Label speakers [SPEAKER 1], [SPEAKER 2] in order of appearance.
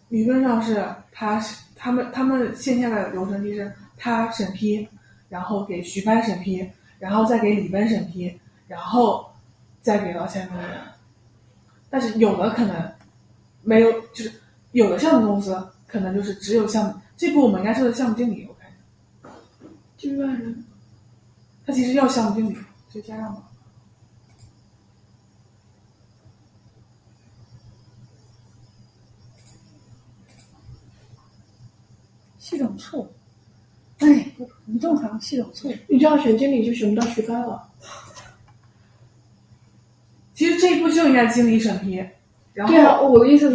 [SPEAKER 1] 理论上是他们线下的流程就是他审批，然后给徐帆审批，然后再给李奔审批，然后再给到下面的人。但是有的可能没有，就是有的项目公司可能就是只有项目，这部我们应该说的项目经理，我看
[SPEAKER 2] 1万人，
[SPEAKER 1] 他其实要项目经理，就加上吧。
[SPEAKER 3] 系统错，哎，不正常，系统错。
[SPEAKER 2] 你这样选经理就选不到徐帆了。
[SPEAKER 1] 其实这一步就应该经理审批，然后
[SPEAKER 2] 对啊，我的意思